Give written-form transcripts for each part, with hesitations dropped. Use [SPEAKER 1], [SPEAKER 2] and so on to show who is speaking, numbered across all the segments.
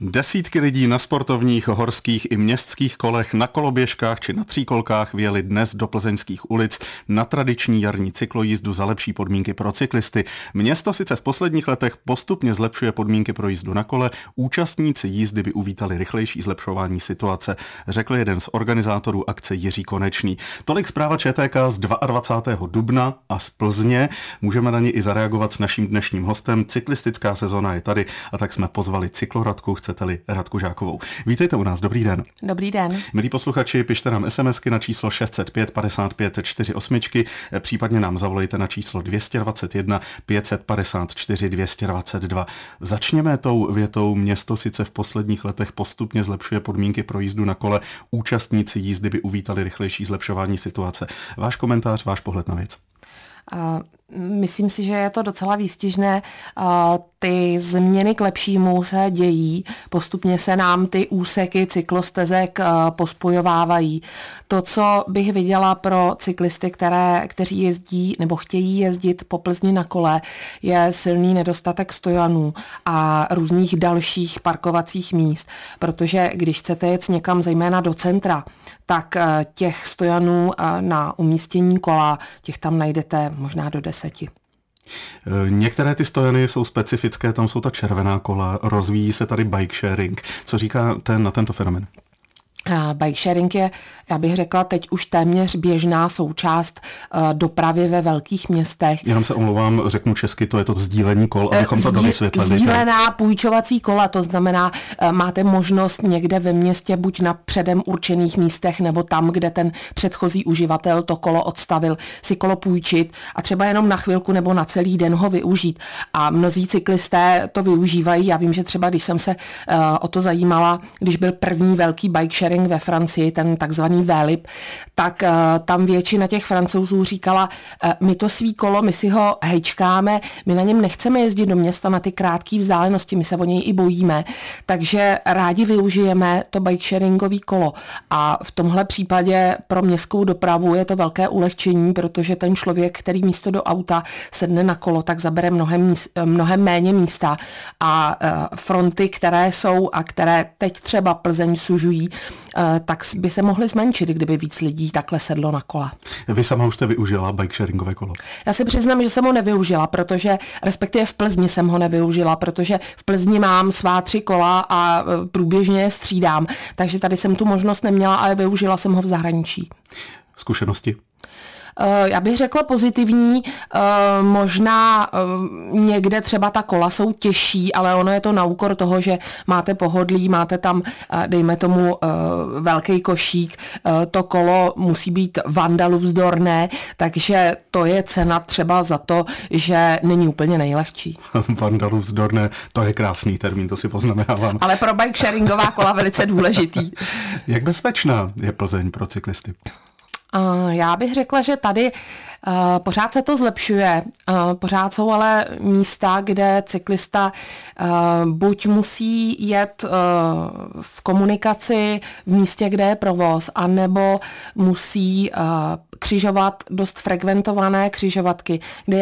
[SPEAKER 1] Desítky lidí na sportovních, horských i městských kolech, na koloběžkách či na tříkolkách vyjeli dnes do plzeňských ulic na tradiční jarní cyklojízdu za lepší podmínky pro cyklisty. Město sice v posledních letech postupně zlepšuje podmínky pro jízdu na kole, účastníci jízdy by uvítali rychlejší zlepšování situace, řekl jeden z organizátorů akce Jiří Konečný. Tolik zpráva ČTK z 22. dubna a z Plzně. Můžeme na ně i zareagovat s naším dnešním hostem. Cyklistická sezona je tady a tak jsme pozvali cykloradku, chcete-li Radku Žákovou. Vítejte u nás, dobrý den.
[SPEAKER 2] Dobrý den.
[SPEAKER 1] Milí posluchači, pište nám SMSky na číslo 605 55 48, případně nám zavolejte na číslo 221 554 222. Začněme tou větou: město sice v posledních letech postupně zlepšuje podmínky pro jízdu na kole, účastníci jízdy by uvítali rychlejší zlepšování situace. Váš komentář, váš pohled na věc.
[SPEAKER 2] Myslím si, že je to docela výstižné. Ty změny k lepšímu se dějí, postupně se nám ty úseky cyklostezek pospojovávají. To, co bych viděla pro cyklisty, kteří jezdí nebo chtějí jezdit po Plzni na kole, je silný nedostatek stojanů a různých dalších parkovacích míst, protože když chcete jet někam zejména do centra, tak těch stojanů na umístění kola, těch tam najdete možná do 10.
[SPEAKER 1] Některé ty stojany jsou specifické, tam jsou ta červená kola, rozvíjí se tady bike sharing. Co říkáte na tento fenomén?
[SPEAKER 2] Bike sharing je, já bych řekla, teď už téměř běžná součást dopravy ve velkých městech.
[SPEAKER 1] Jenom se omlouvám, řeknu česky, to je to sdílení kol, abychom to dovysvětlili.
[SPEAKER 2] Sdílená půjčovací kola, to znamená, máte možnost někde ve městě buď na předem určených místech, nebo tam, kde ten předchozí uživatel to kolo odstavil, si kolo půjčit a třeba jenom na chvilku nebo na celý den ho využít. A mnozí cyklisté to využívají. Já vím, že třeba když jsem se o to zajímala, když byl první velký bike sharing ve Francii, ten takzvaný Vélib, tak tam většina těch Francouzů říkala, my to svý kolo, my si ho hejčkáme, my na něm nechceme jezdit do města na ty krátké vzdálenosti, my se o něj i bojíme, takže rádi využijeme to bike sharingový kolo. A v tomhle případě pro městskou dopravu je to velké ulehčení, protože ten člověk, který místo do auta sedne na kolo, tak zabere mnohem méně místa a fronty, které jsou a které teď třeba Plzeň sužují, tak by se mohly zmenšit, kdyby víc lidí takhle sedlo na kola.
[SPEAKER 1] Vy sama už jste využila bike sharingové kolo?
[SPEAKER 2] Já si přiznám, že jsem ho nevyužila, protože respektive v Plzni jsem ho nevyužila, protože v Plzni mám svá 3 kola a průběžně je střídám, takže tady jsem tu možnost neměla, ale využila jsem ho v zahraničí.
[SPEAKER 1] Zkušenosti?
[SPEAKER 2] Já bych řekla pozitivní, možná někde třeba ta kola jsou těžší, ale ono je to na úkor toho, že máte pohodlí, máte tam, dejme tomu, velký košík, to kolo musí být vandalovzdorné, takže to je cena třeba za to, že není úplně nejlehčí.
[SPEAKER 1] Vandalovzdorné, to je krásný termín, to si poznamenávám.
[SPEAKER 2] Ale pro bike sharingová kola velice důležitý.
[SPEAKER 1] Jak bezpečná je Plzeň pro cyklisty?
[SPEAKER 2] Já bych řekla, že tady pořád se to zlepšuje. Pořád jsou ale místa, kde cyklista buď musí jet v komunikaci v místě, kde je provoz, anebo musí křižovat dost frekventované křižovatky, kde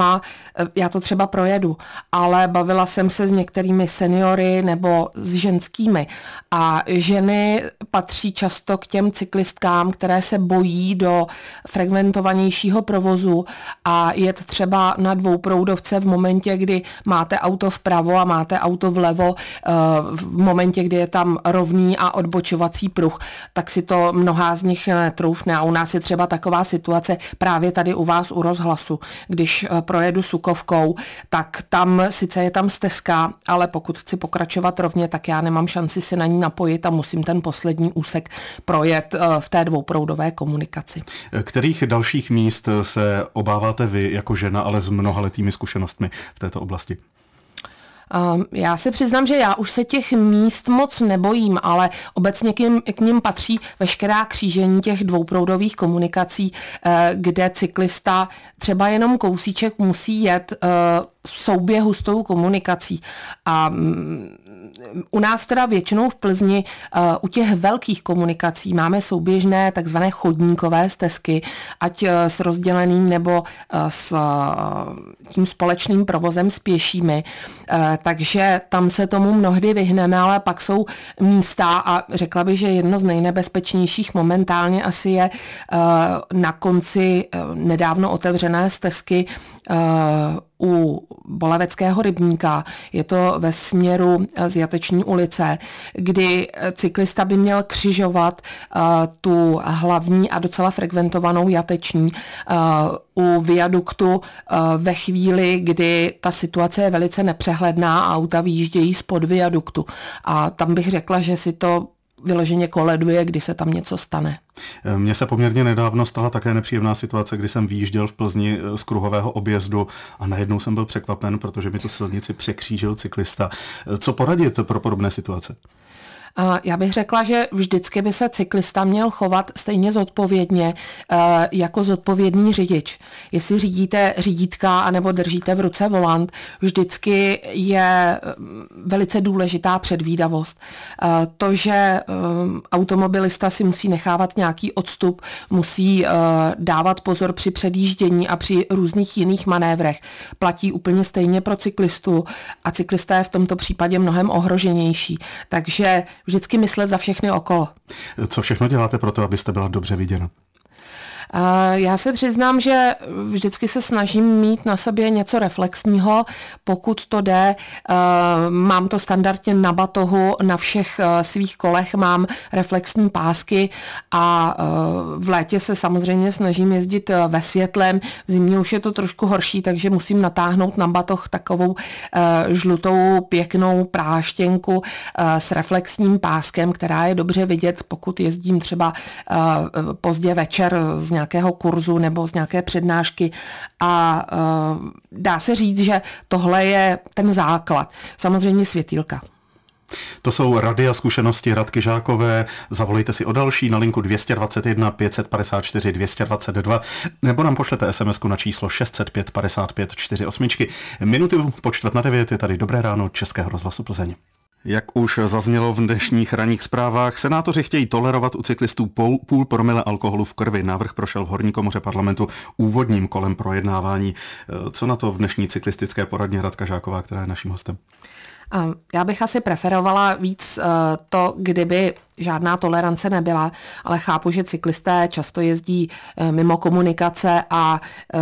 [SPEAKER 2] já to třeba projedu, ale bavila jsem se s některými seniory nebo s ženskými a ženy patří často k těm cyklistkám, které se bojí do frekventovanějšího provozu a jet třeba na dvouproudovce v momentě, kdy máte auto vpravo a máte auto vlevo, v momentě, kdy je tam rovný a odbočovací pruh, tak si to mnohá z nich netroufne. A u nás je třeba taková situace právě tady u vás u Rozhlasu. Když projedu Sukovkou, tak tam sice je tam stezka, ale pokud chci pokračovat rovně, tak já nemám šanci se na ní napojit a musím ten poslední úsek projet v té dvouproudové komunikaci.
[SPEAKER 1] Kterých dalších míst se obáváte vy jako žena, ale s mnohaletými zkušenostmi v této oblasti?
[SPEAKER 2] Já se přiznám, že já už se těch míst moc nebojím, ale obecně k nim patří veškerá křížení těch dvouproudových komunikací, kde cyklista třeba jenom kousíček musí jet v souběhu s tou komunikací. A u nás teda většinou v Plzni u těch velkých komunikací máme souběžné takzvané chodníkové stezky, ať s rozděleným nebo s tím společným provozem s pěšími. Takže tam se tomu mnohdy vyhneme, ale pak jsou místa a řekla bych, že jedno z nejnebezpečnějších momentálně asi je na konci nedávno otevřené stezky u Boleveckého rybníka. Je to ve směru z Jateční ulice, kdy cyklista by měl křižovat tu hlavní a docela frekventovanou Jateční u viaduktu ve chvíli, kdy ta situace je velice nepřehledná a auta vyjíždějí spod viaduktu. A tam bych řekla, že si to vyloženě koleduje, kdy se tam něco stane.
[SPEAKER 1] Mně se poměrně nedávno stala také nepříjemná situace, kdy jsem vyjížděl v Plzni z kruhového objezdu a najednou jsem byl překvapen, protože mi tu silnici překřížil cyklista. Co poradit pro podobné situace?
[SPEAKER 2] Já bych řekla, že vždycky by se cyklista měl chovat stejně zodpovědně jako zodpovědný řidič. Jestli řídíte řídítka anebo držíte v ruce volant, vždycky je velice důležitá předvídavost. To, že automobilista si musí nechávat nějaký odstup, musí dávat pozor při předjíždění a při různých jiných manévrech, platí úplně stejně pro cyklistu a cyklista je v tomto případě mnohem ohroženější. Takže vždycky myslet za všechny okolo.
[SPEAKER 1] Co všechno děláte pro to, abyste byla dobře viděna?
[SPEAKER 2] Já se přiznám, že vždycky se snažím mít na sobě něco reflexního, pokud to jde. Mám to standardně na batohu, na všech svých kolech mám reflexní pásky a v létě se samozřejmě snažím jezdit ve světlem. V zimě už je to trošku horší, takže musím natáhnout na batoh takovou žlutou pěknou práštěnku s reflexním páskem, která je dobře vidět, pokud jezdím třeba pozdě večer z nějakého kurzu nebo z nějaké přednášky a dá se říct, že tohle je ten základ. Samozřejmě světýlka.
[SPEAKER 1] To jsou rady a zkušenosti Radky Žákové. Zavolejte si o další na linku 221 554 222 nebo nám pošlete SMS-ku na číslo 605 55 48. Minuty po 8:45 je tady Dobré ráno Českého rozhlasu Plzeň. Jak už zaznělo v dnešních ranních zprávách, senátoři chtějí tolerovat u cyklistů půl promile alkoholu v krvi. Návrh prošel v horní komoře parlamentu úvodním kolem projednávání. Co na to v dnešní cyklistické poradně Radka Žáková, která je naším hostem?
[SPEAKER 2] Já bych asi preferovala víc to, kdyby žádná tolerance nebyla, ale chápu, že cyklisté často jezdí mimo komunikace a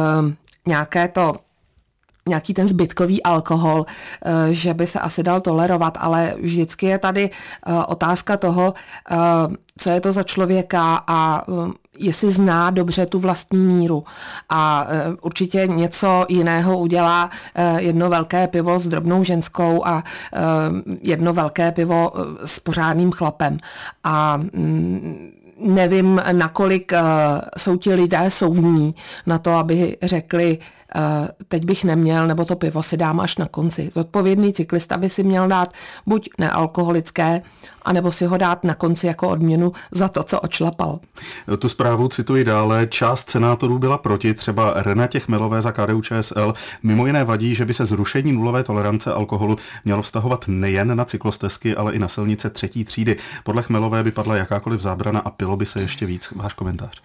[SPEAKER 2] nějaký ten zbytkový alkohol, že by se asi dal tolerovat, ale vždycky je tady otázka toho, co je to za člověka a jestli zná dobře tu vlastní míru. A určitě něco jiného udělá jedno velké pivo s drobnou ženskou a jedno velké pivo s pořádným chlapem. A nevím, nakolik jsou ti lidé soudní na to, aby řekli, teď bych neměl, nebo to pivo si dám až na konci. Zodpovědný cyklista by si měl dát buď nealkoholické, anebo si ho dát na konci jako odměnu za to, co odšlapal.
[SPEAKER 1] Tu zprávu cituji dále. Část senátorů byla proti, třeba Renatě Chmelové za KDU-ČSL. Mimo jiné vadí, že by se zrušení nulové tolerance alkoholu mělo vztahovat nejen na cyklostezky, ale i na silnice třetí třídy. Podle Chmelové by padla jakákoliv zábrana a pilo by se ještě víc. Váš komentář?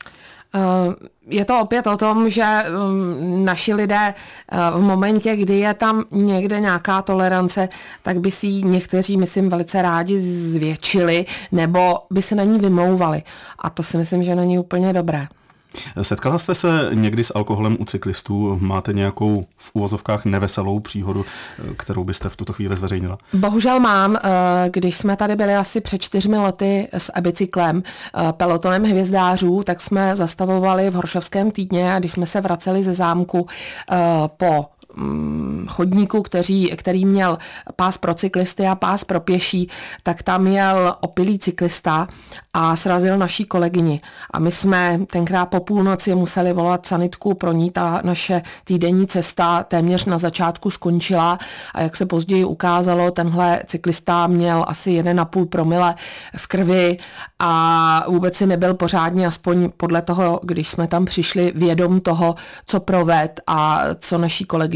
[SPEAKER 2] Je to opět o tom, že naši lidé v momentě, kdy je tam někde nějaká tolerance, tak by si ji někteří, myslím, velice rádi zvětšili nebo by se na ní vymlouvali. A to si myslím, že není úplně dobré.
[SPEAKER 1] Setkala jste se někdy s alkoholem u cyklistů? Máte nějakou v uvozovkách neveselou příhodu, kterou byste v tuto chvíli zveřejnila?
[SPEAKER 2] Bohužel mám. Když jsme tady byli asi před 4 lety s e-bicyklem, pelotonem hvězdářů, tak jsme zastavovali v Horšovském Týdně a když jsme se vraceli ze zámku po chodníku, který měl pás pro cyklisty a pás pro pěší, tak tam jel opilý cyklista a srazil naší kolegyni. A my jsme tenkrát po půlnoci museli volat sanitku, pro ní ta naše týdenní cesta téměř na začátku skončila a jak se později ukázalo, tenhle cyklista měl asi 1,5 promile v krvi a vůbec si nebyl pořádně, aspoň podle toho, když jsme tam přišli, vědom toho, co proved a co naší kolegyni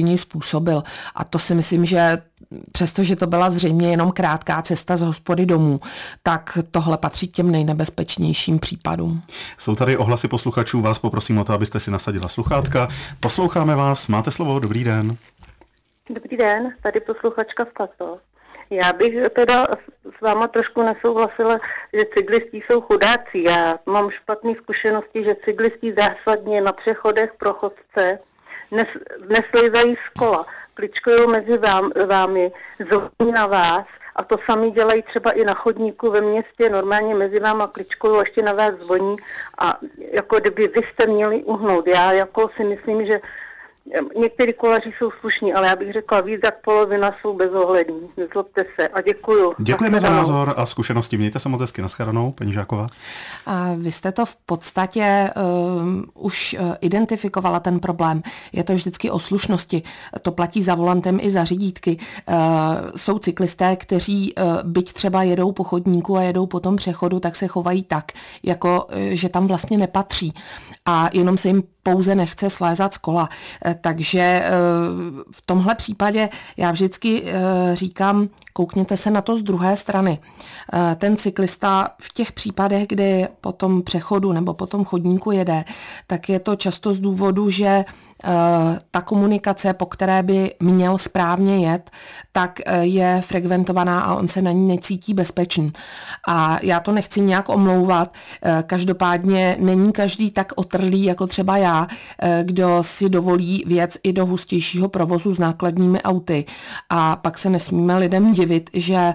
[SPEAKER 2] něj způsobil. A to si myslím, že přestože to byla zřejmě jenom krátká cesta z hospody domů, tak tohle patří k těm nejnebezpečnějším případům.
[SPEAKER 1] Jsou tady ohlasy posluchačů, vás poprosím o to, abyste si nasadila sluchátka. Posloucháme vás, máte slovo, dobrý den.
[SPEAKER 3] Dobrý den, tady posluchačka z Klatov. Já bych teda s váma trošku nesouhlasila, že cyklisti jsou chudáci. Já mám špatné zkušenosti, že cyklisti zásadně na přechodech pro chodce neslejzají z kola, kličkují mezi vámi, zvoní na vás a to sami dělají třeba i na chodníku ve městě, normálně mezi váma kličkují, ještě na vás zvoní a jako kdyby vy jste měli uhnout. Já jako si myslím, že někteří kolaři jsou slušní, ale já bych řekla, víc jak polovina jsou bezohlední. Nezlobte se a děkuju.
[SPEAKER 1] Děkujeme za názor a zkušenosti. Mějte se moc hezky. Nashledanou, paní Žáková.
[SPEAKER 2] A vy jste to v podstatě už identifikovala ten problém. Je to vždycky o slušnosti. To platí za volantem i za řídítky. Jsou cyklisté, kteří byť třeba jedou po chodníku a jedou po tom přechodu, tak se chovají tak, jako že tam vlastně nepatří. A jenom se jim pouze nechce slézat z kola. Takže v tomhle případě já vždycky říkám, koukněte se na to z druhé strany. Ten cyklista v těch případech, kdy po tom přechodu nebo po tom chodníku jede, tak je to často z důvodu, že ta komunikace, po které by měl správně jet, tak je frekventovaná a on se na ní necítí bezpečný. A já to nechci nějak omlouvat, každopádně není každý tak otrlý jako třeba já, kdo si dovolí věc i do hustějšího provozu s nákladními auty. A pak se nesmíme lidem divit, že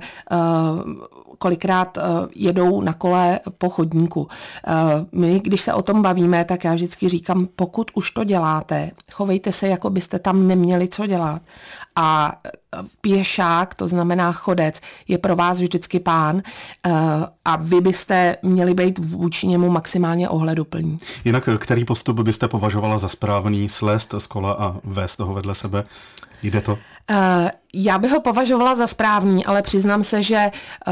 [SPEAKER 2] kolikrát jedou na kole po chodníku. My, když se o tom bavíme, tak já vždycky říkám, pokud už to děláte, chovejte se, jako byste tam neměli co dělat. A pěšák, to znamená chodec, je pro vás vždycky pán a vy byste měli být vůči němu maximálně ohleduplní.
[SPEAKER 1] Jinak, který postup byste považovala za správný, slézt z kola a vést toho vedle sebe? Jde to?
[SPEAKER 2] Já bych ho považovala za správný, ale přiznám se, že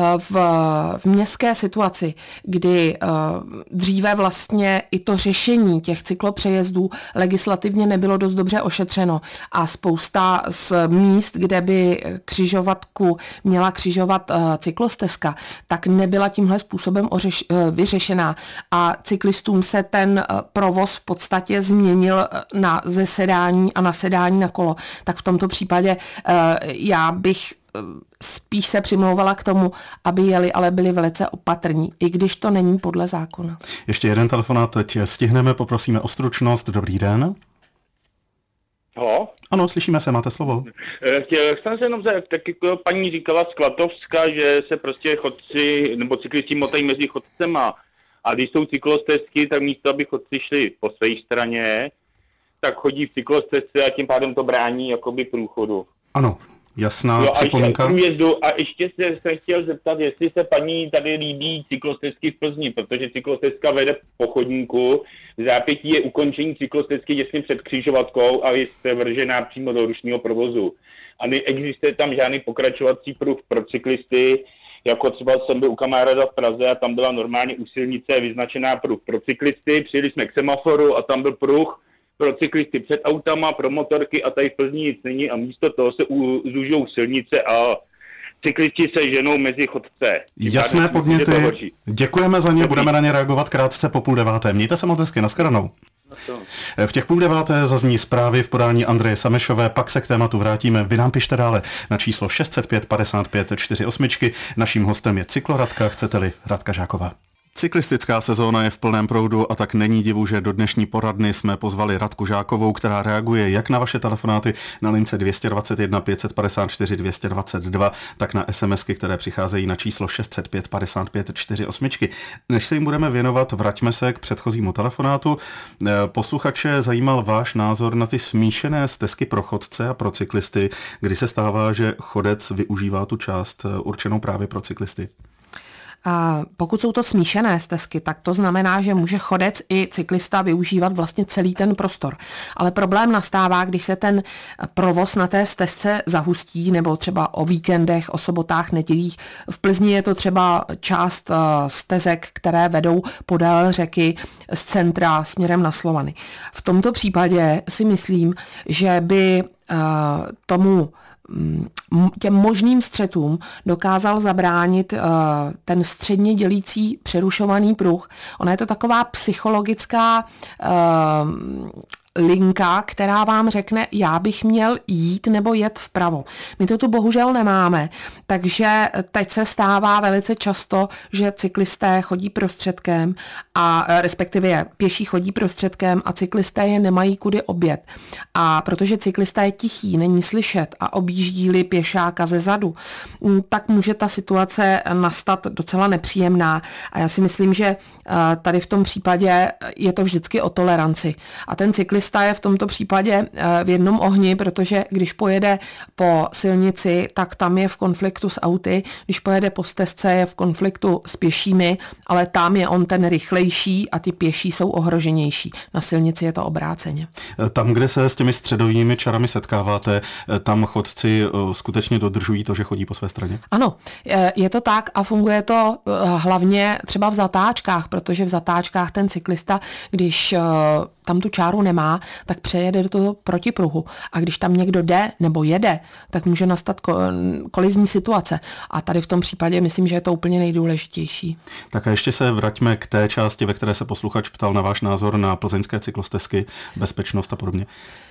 [SPEAKER 2] v městské situaci, kdy dříve vlastně i to řešení těch cyklopřejezdů legislativně nebylo dost dobře ošetřeno a spousta z míst, kde by křižovatku měla křižovat cyklostezka, tak nebyla tímhle způsobem vyřešená a cyklistům se ten provoz v podstatě změnil na zesedání a nasedání na kolo. Tak v tomto případě já bych spíš se přimlouvala k tomu, aby jeli, ale byli velice opatrní, i když to není podle zákona.
[SPEAKER 1] Ještě jeden telefonát teď stihneme, poprosíme o stručnost. Dobrý den.
[SPEAKER 4] Halo?
[SPEAKER 1] Ano, slyšíme se, máte slovo.
[SPEAKER 4] Chtěl jsem se jenom tak jako paní říkala z Klatovska, že se prostě chodci nebo cyklisti motají mezi chodcema a když jsou cyklostezky, tak místo, aby chodci šli po své straně, tak chodí v cyklostezce a tím pádem to brání jakoby průchodu.
[SPEAKER 1] Ano, jasná připomínka.
[SPEAKER 4] A ještě se chtěl zeptat, jestli se paní tady líbí cyklostezky v Plzni, protože cyklostezka vede po chodníku, v zápětí je ukončení cyklostezky těsně před křižovatkou a je vržená přímo do ručního provozu. A neexistuje tam žádný pokračovací pruh pro cyklisty, jako třeba jsem byl u kamaráda v Praze a tam byla normálně u silnice vyznačená pruh pro cyklisty, přijeli jsme k semaforu a tam byl pruh pro cyklisty před autama, pro motorky a tady v Plzni nic není a místo toho se zúžou silnice a cyklisti se ženou mezi chodce.
[SPEAKER 1] Jasné podněty, děkujeme za ně, budeme na ně reagovat krátce po 8:30. Mějte se moc hezky, nashledanou. V těch 8:30 zazní zprávy v podání Andreje Samešové, pak se k tématu vrátíme. Vy nám pište dále na číslo 605 55 48. Naším hostem je cykloradka, chcete-li Radka Žáková. Cyklistická sezóna je v plném proudu a tak není divu, že do dnešní poradny jsme pozvali Radku Žákovou, která reaguje jak na vaše telefonáty na lince 221 554 222, tak na SMSky, které přicházejí na číslo 605 55 48. Než se jim budeme věnovat, vraťme se k předchozímu telefonátu. Posluchače zajímal váš názor na ty smíšené stezky pro chodce a pro cyklisty, kdy se stává, že chodec využívá tu část určenou právě pro cyklisty.
[SPEAKER 2] A pokud jsou to smíšené stezky, tak to znamená, že může chodec i cyklista využívat vlastně celý ten prostor. Ale problém nastává, když se ten provoz na té stezce zahustí, nebo třeba o víkendech, o sobotách, nedělích. V Plzni je to třeba část stezek, které vedou podél řeky z centra směrem na Slovany. V tomto případě si myslím, že by těm možným střetům dokázal zabránit ten středně dělící přerušovaný pruh. Ona je to taková psychologická linka, která vám řekne, já bych měl jít nebo jet vpravo. My to tu bohužel nemáme, takže teď se stává velice často, že cyklisté chodí prostředkem a respektive pěší chodí prostředkem a cyklisté je nemají kudy objet. A protože cyklista je tichý, není slyšet a objíždí-li pěšáka ze zadu, tak může ta situace nastat docela nepříjemná. A já si myslím, že tady v tom případě je to vždycky o toleranci. A ten cyklista je v tomto případě v jednom ohni, protože když pojede po silnici, tak tam je v konfliktu s auty, když pojede po stezce, je v konfliktu s pěšími, ale tam je on ten rychlejší a ty pěší jsou ohroženější. Na silnici je to obráceně.
[SPEAKER 1] Tam, kde se s těmi středovými čarami setkáváte, tam chodci skutečně dodržují to, že chodí po své straně?
[SPEAKER 2] Ano, je to tak a funguje to hlavně třeba v zatáčkách, protože v zatáčkách ten cyklista, když tam tu čáru nemá, tak přejede do toho protipruhu. A když tam někdo jde nebo jede, tak může nastat kolizní situace. A tady v tom případě myslím, že je to úplně nejdůležitější. Tak
[SPEAKER 1] a ještě se vraťme k té části, ve které se posluchač ptal na váš názor na plzeňské cyklostezky, bezpečnost a podobně.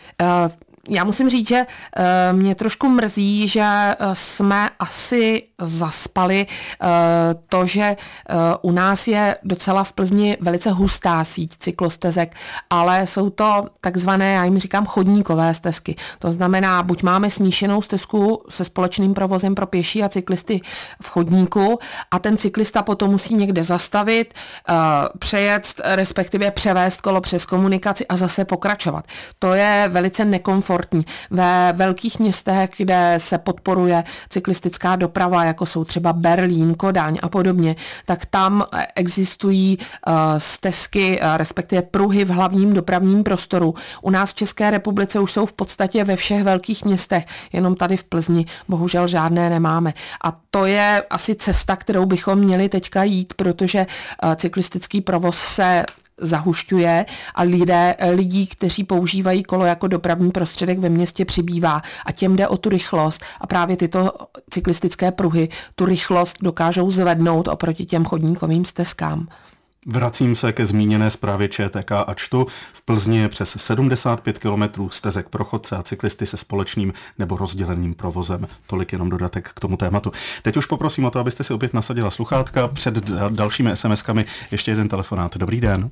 [SPEAKER 2] Já musím říct, že mě trošku mrzí, že jsme asi zaspali to, že u nás je docela v Plzni velice hustá síť cyklostezek, ale jsou to takzvané, já jim říkám, chodníkové stezky. To znamená, buď máme smíšenou stezku se společným provozem pro pěší a cyklisty v chodníku a ten cyklista potom musí někde zastavit, přejet, respektive převést kolo přes komunikaci a zase pokračovat. To je velice nekomfortní. Ve velkých městech, kde se podporuje cyklistická doprava, jako jsou třeba Berlín, Kodaň a podobně, tak tam existují stezky, respektive pruhy v hlavním dopravním prostoru. U nás v České republice už jsou v podstatě ve všech velkých městech, jenom tady v Plzni bohužel žádné nemáme. A to je asi cesta, kterou bychom měli teďka jít, protože cyklistický provoz se zahušťuje a lidí, kteří používají kolo jako dopravní prostředek ve městě přibývá a těm jde o tu rychlost a právě tyto cyklistické pruhy tu rychlost dokážou zvednout oproti těm chodníkovým stezkám.
[SPEAKER 1] Vracím se ke zmíněné zprávě ČTK a čtu. V Plzni je přes 75 km stezek pro chodce a cyklisty se společným nebo rozděleným provozem. Tolik jenom dodatek k tomu tématu. Teď už poprosím o to, abyste si opět nasadila sluchátka. Před dalšími SMS-kami ještě jeden telefonát. Dobrý den.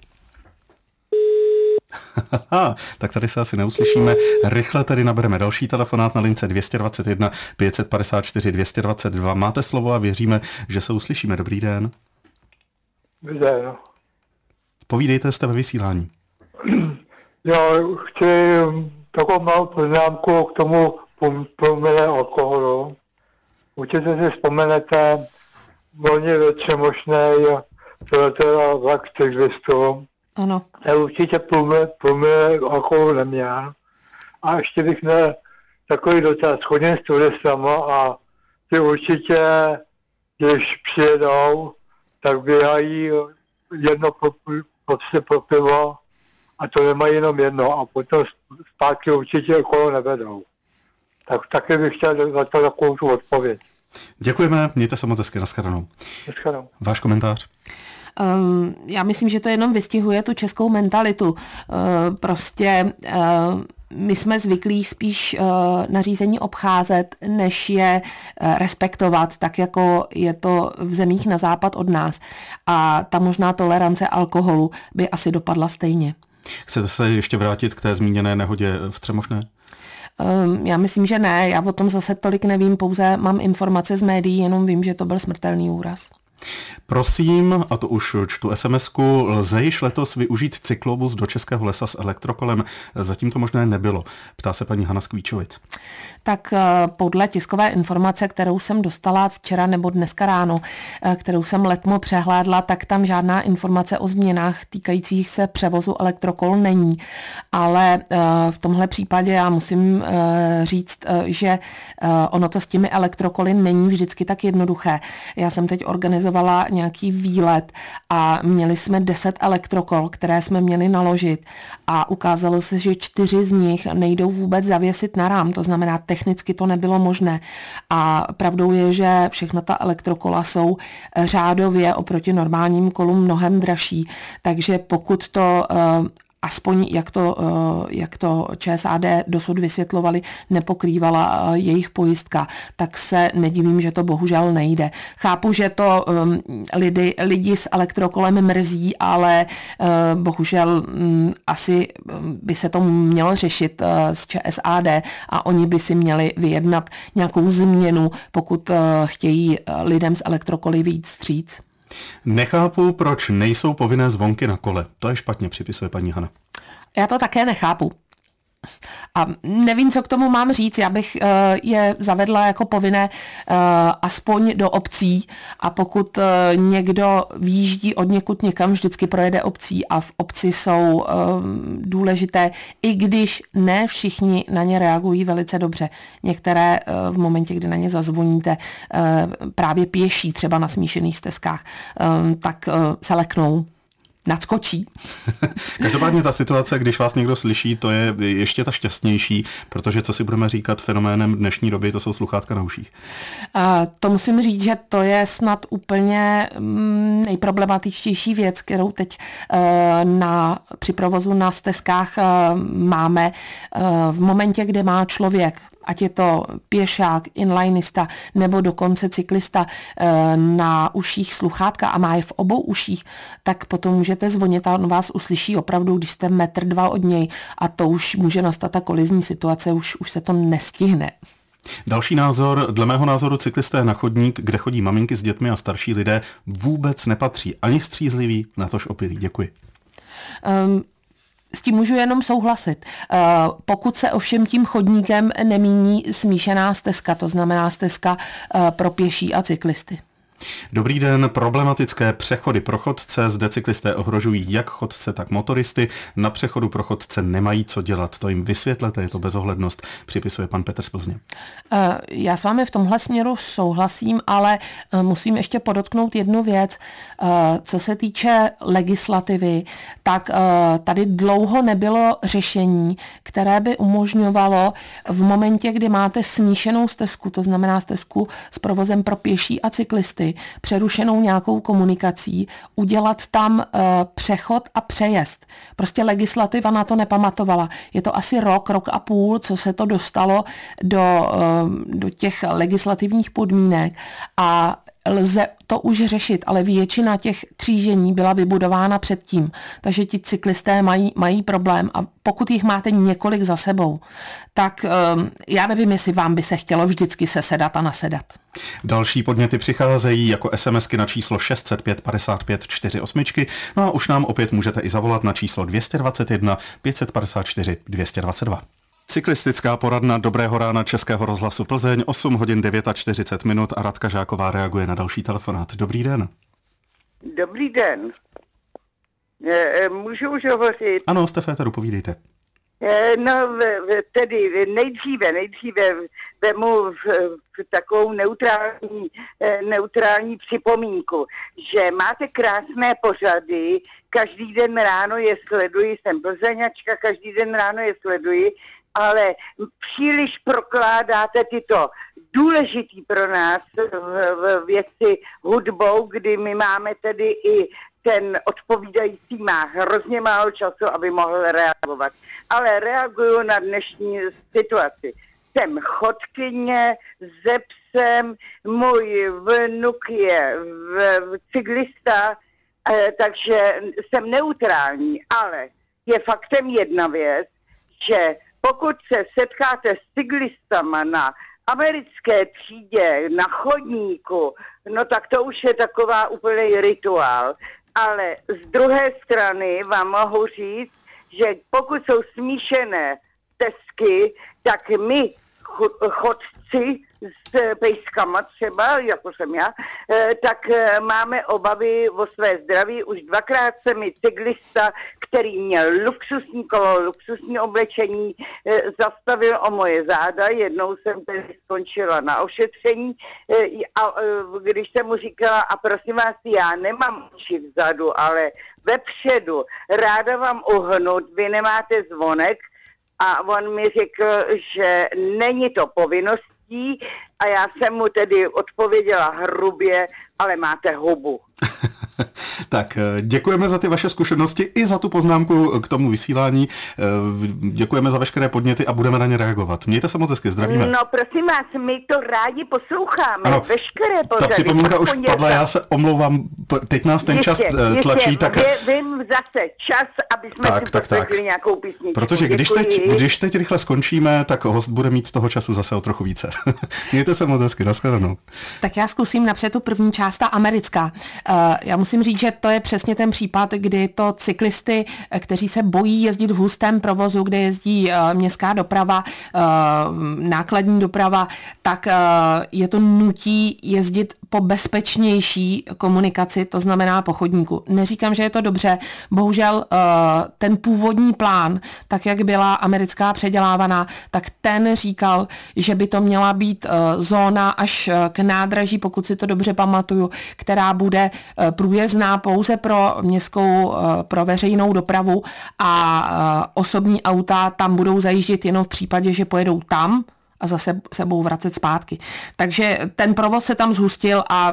[SPEAKER 1] Tak tady se asi neuslyšíme. Rychle tedy nabereme další telefonát na lince 221 554 222. Máte slovo a věříme, že se uslyšíme. Dobrý den.
[SPEAKER 5] Dobrý den.
[SPEAKER 1] Povídejte, jste ve vysílání.
[SPEAKER 5] Já chci takovou malou poznámku k tomu průměru alkoholu. Určitě si vzpomenete, volně Třemošnej, teda vlak cyklistů.
[SPEAKER 2] Ano.
[SPEAKER 5] Já určitě průměr alkoholu neměl. A ještě bych měl takový dotaz. Chodím s turistama a ty určitě, když přijedou, tak běhají jedno pro pivo a to nemají jenom jedno a potom zpátky určitě okolo nevedou. Tak taky bych chtěl za to takovou tu odpověď.
[SPEAKER 1] Děkujeme, mějte se moc hezky, nashledanou. Váš komentář?
[SPEAKER 2] Já myslím, že to jenom vystihuje tu českou mentalitu. Prostě my jsme zvyklí spíš nařízení obcházet, než je respektovat, tak jako je to v zemích na západ od nás. A ta možná tolerance alkoholu by asi dopadla stejně.
[SPEAKER 1] Chcete se ještě vrátit k té zmíněné nehodě v Třemošné?
[SPEAKER 2] Já myslím, že ne. Já o tom zase tolik nevím, pouze mám informace z médií, jenom vím, že to byl smrtelný úraz.
[SPEAKER 1] Prosím, a to už čtu SMS-ku, lze již letos využít cyklobus do Českého lesa s elektrokolem? Zatím to možné nebylo, ptá se paní Hana z Kvíčovic.
[SPEAKER 2] Tak podle tiskové informace, kterou jsem dostala včera nebo dneska ráno, kterou jsem letmo přehlédla, tak tam žádná informace o změnách týkajících se převozu elektrokol není. Ale v tomhle případě já musím říct, že ono to s těmi elektrokoly není vždycky tak jednoduché. Já jsem teď organizovala nějaký výlet a měli jsme 10 elektrokol, které jsme měli naložit a ukázalo se, že 4 z nich nejdou vůbec zavěsit na rám, to znamená technicky to nebylo možné. A pravdou je, že všechna ta elektrokola jsou řádově oproti normálním kolům mnohem dražší, takže pokud to aspoň jak to ČSAD dosud vysvětlovali, nepokrývala jejich pojistka, tak se nedivím, že to bohužel nejde. Chápu, že to lidi s elektrokolem mrzí, ale bohužel asi by se to mělo řešit s ČSAD a oni by si měli vyjednat nějakou změnu, pokud chtějí lidem s elektrokoly vyjít vstříc.
[SPEAKER 1] Nechápu, proč nejsou povinné zvonky na kole. To je špatně, připisuje paní Hana.
[SPEAKER 2] Já to také nechápu. A nevím, co k tomu mám říct. Já bych je zavedla jako povinné aspoň do obcí a pokud někdo výjíždí od někud někam, vždycky projede obcí a v obci jsou důležité, i když ne všichni na ně reagují velice dobře. Některé v momentě, kdy na ně zazvoníte právě pěší, třeba na smíšených stezkách, tak se leknou. Nadskočí.
[SPEAKER 1] Každopádně ta situace, když vás někdo slyší, to je ještě ta šťastnější, protože co si budeme říkat fenoménem dnešní doby, to jsou sluchátka na uších.
[SPEAKER 2] To musím říct, že to je snad úplně nejproblematičtější věc, kterou teď při provozu na stezkách máme. V momentě, kdy má člověk, ať je to pěšák, inlinista nebo dokonce cyklista na uších sluchátka a má je v obou uších, tak potom můžete zvonit a on vás uslyší opravdu, když jste 1,2 m od něj a to už může nastat ta kolizní situace, už se to nestihne.
[SPEAKER 1] Další názor, dle mého názoru cyklisté na chodník, kde chodí maminky s dětmi a starší lidé, vůbec nepatří ani střízliví, natož opilí. Děkuji.
[SPEAKER 2] S tím můžu jenom souhlasit. Pokud se ovšem tím chodníkem nemíní smíšená stezka, to znamená stezka pro pěší a cyklisty.
[SPEAKER 1] Dobrý den, problematické přechody pro chodce, zde cyklisté ohrožují jak chodce, tak motoristy. Na přechodu pro chodce nemají co dělat, to jim vysvětlete, je to bezohlednost, připisuje pan Petr z Plzně.
[SPEAKER 2] Já s vámi v tomhle směru souhlasím, ale musím ještě podotknout jednu věc. Co se týče legislativy, tak tady dlouho nebylo řešení, které by umožňovalo v momentě, kdy máte smíšenou stezku, to znamená stezku s provozem pro pěší a cyklisty, přerušenou nějakou komunikací, udělat tam přechod a přejezd. Prostě legislativa na to nepamatovala. Je to asi rok a půl, co se to dostalo do těch legislativních podmínek a lze to už řešit, ale většina těch křížení byla vybudována předtím, takže ti cyklisté mají problém a pokud jich máte několik za sebou, tak já nevím, jestli vám by se chtělo vždycky sesedat a nasedat.
[SPEAKER 1] Další podněty přicházejí jako SMSky na číslo 605 55 48. No a už nám opět můžete i zavolat na číslo 221 554 222. Cyklistická poradna Dobrého rána Českého rozhlasu Plzeň, 8 hodin 49 minut a Radka Žáková reaguje na další telefonát. Dobrý den.
[SPEAKER 6] Dobrý den. Můžu už hovořit?
[SPEAKER 1] Ano, jste v éteru, povídejte.
[SPEAKER 6] No, tedy nejdříve vemu takovou neutrální připomínku, že máte krásné pořady, každý den ráno je sleduji, jsem Plzeňačka, každý den ráno je sleduji, ale příliš prokládáte tyto důležitý pro nás v věci hudbou, kdy my máme tedy i ten odpovídající má hrozně málo času, aby mohl reagovat. Ale reaguju na dnešní situaci. Jsem chodkyně se psem, můj vnuk je cyklista, takže jsem neutrální, ale je faktem jedna věc, že pokud se setkáte s cyklistama na americké třídě na chodníku, no tak to už je taková úplný rituál. Ale z druhé strany vám mohu říct, že pokud jsou smíšené stezky, tak my chodci s pejskama třeba, jako jsem já, tak máme obavy o své zdraví. Už dvakrát se mi cyklista, který měl luxusní kolo, luxusní oblečení, zastavil o moje záda. Jednou jsem tedy skončila na ošetření a když jsem mu říkala, a prosím vás, já nemám oči vzadu, ale vepředu, ráda vám uhnout, vy nemáte zvonek, a on mi řekl, že není to povinností a já jsem mu tedy odpověděla hrubě, ale máte hubu.
[SPEAKER 1] Tak děkujeme za ty vaše zkušenosti i za tu poznámku k tomu vysílání. Děkujeme za veškeré podněty a budeme na ně reagovat. Mějte se moc hezky, zdravíme.
[SPEAKER 6] No prosím vás, my to rádi posloucháme, ano, veškeré pořady.
[SPEAKER 1] Ta připomínka už padla, já se omlouvám, teď nás ten čas tlačí. Tak...
[SPEAKER 6] Vím zase čas, aby jsme si poslechli nějakou písničku.
[SPEAKER 1] Protože když teď rychle skončíme, tak host bude mít toho času zase o trochu více. Mějte se moc hezky, nashledanou.
[SPEAKER 2] Tak já zkusím napřed tu první část, ta americká. Já musím říct, že to je přesně ten případ, kdy to cyklisty, kteří se bojí jezdit v hustém provozu, kde jezdí městská doprava, nákladní doprava, tak je to nutí jezdit po bezpečnější komunikaci, to znamená po chodníku. Neříkám, že je to dobře, bohužel ten původní plán, tak jak byla americká předělávaná, tak ten říkal, že by to měla být zóna až k nádraží, pokud si to dobře pamatuju, která bude průjezdná pouze pro městskou, pro veřejnou dopravu a osobní auta tam budou zajíždět jenom v případě, že pojedou tam a zase se budou vracet zpátky. Takže ten provoz se tam zhustil a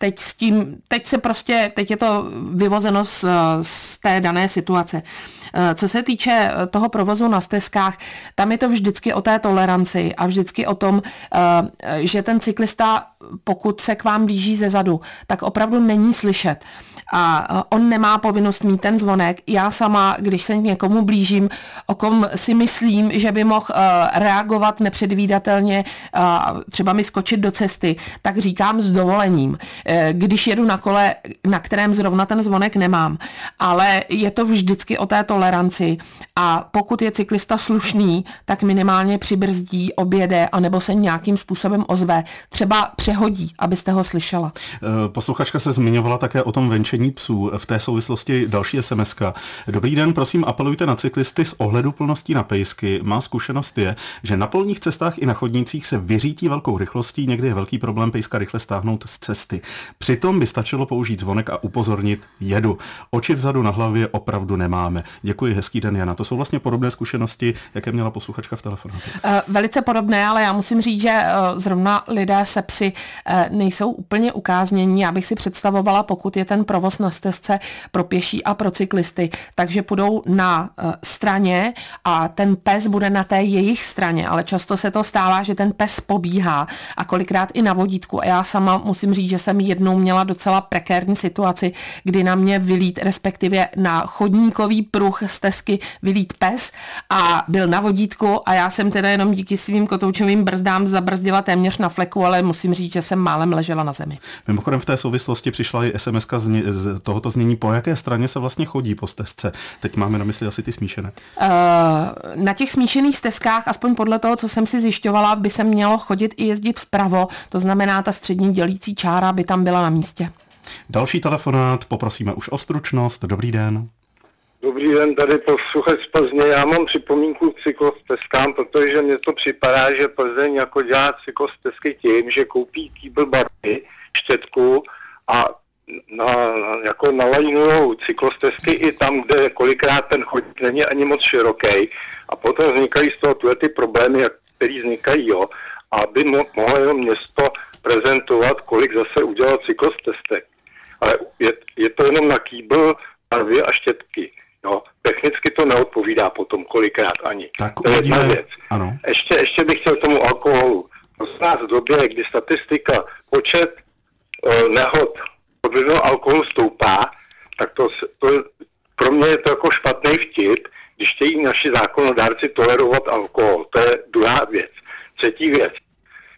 [SPEAKER 2] teď je to vyvozeno z té dané situace. Co se týče toho provozu na stezkách, tam je to vždycky o té toleranci a vždycky o tom, že ten cyklista, pokud se k vám blíží zezadu, tak opravdu není slyšet. A on nemá povinnost mít ten zvonek. Já sama, když se někomu blížím, o kom si myslím, že by mohl reagovat nepředvídatelně, třeba mi skočit do cesty, tak říkám s dovolením. Když jedu na kole, na kterém zrovna ten zvonek nemám. Ale je to vždycky o té toleranci a pokud je cyklista slušný, tak minimálně přibrzdí, objede, anebo se nějakým způsobem ozve. Třeba přehodí, abyste ho slyšela.
[SPEAKER 1] Posluchačka se zmiňovala také o tom venčení psů. V té souvislosti další SMS-ka. Dobrý den, prosím, apelujte na cyklisty s ohleduplností na pejsky. Má zkušenost je, že na polních cestách i na chodnících se vyřítí velkou rychlostí, někdy je velký problém pejska rychle stáhnout z cesty. Přitom by stačilo použít zvonek a upozornit jedu. Oči vzadu na hlavě opravdu nemáme. Děkuji, hezký den, Jana. To jsou vlastně podobné zkušenosti, jaké měla posluchačka v telefonátu.
[SPEAKER 2] Velice podobné, ale já musím říct, že zrovna lidé se psy nejsou úplně ukáznění. Já bych si představovala, pokud je ten provoz na stezce pro pěší a pro cyklisty, takže půjdou na straně a ten pes bude na té jejich straně, ale často se to stává, že ten pes pobíhá a kolikrát i na vodítku. A já sama musím říct, že jsem jednou měla docela prekérní situaci, kdy na mě vylít, respektive na chodníkový pruh stezky vylít pes a byl na vodítku a já jsem teda jenom díky svým kotoučovým brzdám zabrzdila téměř na fleku, ale musím říct, že jsem málem ležela na zemi.
[SPEAKER 1] Mimochodem v té souvislosti přišla i SMS-ka z tohoto znění, po jaké straně se vlastně chodí po stezce. Teď máme na mysli asi ty smíšené.
[SPEAKER 2] Na těch smíšených stezkách, aspoň podle toho, co jsem si zjišťovala, by se mělo chodit i jezdit vpravo, to znamená ta střední dělící čára by tam byla na místě.
[SPEAKER 1] Další telefonát, poprosíme už o stručnost. Dobrý den.
[SPEAKER 5] Dobrý den, tady posluchač z Plzně. Já mám připomínku k cyklostezkám, protože mně to připadá, že Plzeň jako dělá cyklostezky tím, že koupí kýbl barvy, štětku a jako nalajnujou cyklostezky i tam, kde kolikrát ten chodník není ani moc široký. A potom vznikají z toho ty problémy, které vznikají, jo. Aby mohlo jenom město prezentovat, kolik zase udělal cyklostezek. Ale je to jenom na kýbl, barvy a štětky. Jo. Technicky to neodpovídá potom kolikrát ani.
[SPEAKER 1] Tak
[SPEAKER 5] to je jedna věc.
[SPEAKER 1] Ano.
[SPEAKER 5] Ještě bych chtěl k tomu alkoholu. Prosím nás v době, kdy statistika, počet nehod pod vlivem alkoholu stoupá, tak to pro mě je to jako špatný vtip, když chtějí naši zákonodárci tolerovat alkohol. To je druhá věc. Třetí věc.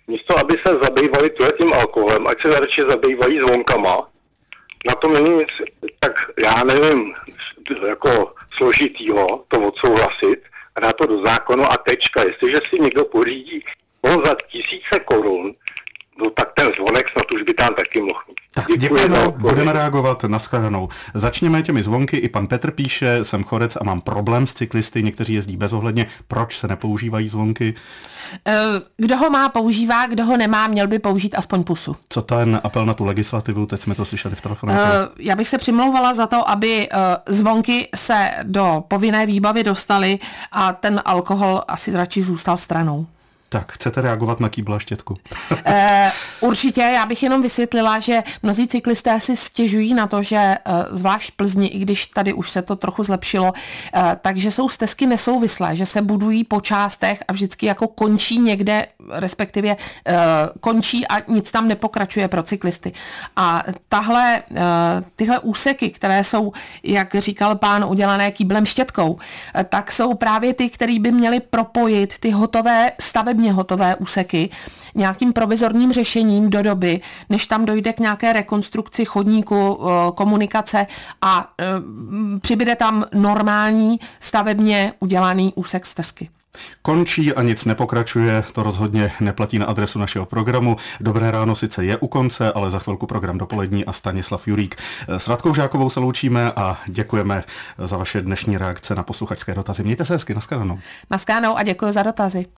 [SPEAKER 7] místo aby se zabývali tím alkoholem, ať se radši zabývají zvonkama. Na tom není nic, tak já nevím, jako složitýho to odsouhlasit a dát to do zákonu a tečka. Jestliže si někdo pořídí za 1000 korun, no tak ten zvonek snad už by tam taky mohl mít.
[SPEAKER 1] Tak děkujeme, budeme reagovat na shledanou. Začněme těmi zvonky. I pan Petr píše, jsem chorec a mám problém s cyklisty, někteří jezdí bezohledně. Proč se nepoužívají zvonky?
[SPEAKER 2] Kdo ho má, používá, kdo ho nemá, měl by použít aspoň pusu.
[SPEAKER 1] Co ten apel na tu legislativu, teď jsme to slyšeli v telefonátu.
[SPEAKER 2] Já bych se přimlouvala za to, aby zvonky se do povinné výbavy dostaly a ten alkohol asi radši zůstal stranou.
[SPEAKER 1] Tak, chcete reagovat na kýbla štětku?
[SPEAKER 2] Určitě, já bych jenom vysvětlila, že mnozí cyklisté si stěžují na to, že zvlášť v Plzni, i když tady už se to trochu zlepšilo, takže jsou stezky nesouvislé, že se budují po částech a vždycky jako končí někde, respektive končí a nic tam nepokračuje pro cyklisty. A tyhle úseky, které jsou, jak říkal pán, udělané kýblem štětkou, tak jsou právě ty, které by měly propojit ty stavebně hotové úseky nějakým provizorním řešením do doby, než tam dojde k nějaké rekonstrukci chodníku, komunikace a přibude tam normální stavebně udělaný úsek stezky.
[SPEAKER 1] Končí a nic nepokračuje, to rozhodně neplatí na adresu našeho programu. Dobré ráno sice je u konce, ale za chvilku program dopolední a Stanislav Jurík. S Radkou Žákovou se loučíme a děkujeme za vaše dnešní reakce na posluchačské dotazy. Mějte se hezky, nashledanou.
[SPEAKER 2] Nashledanou a děkuji za dotazy.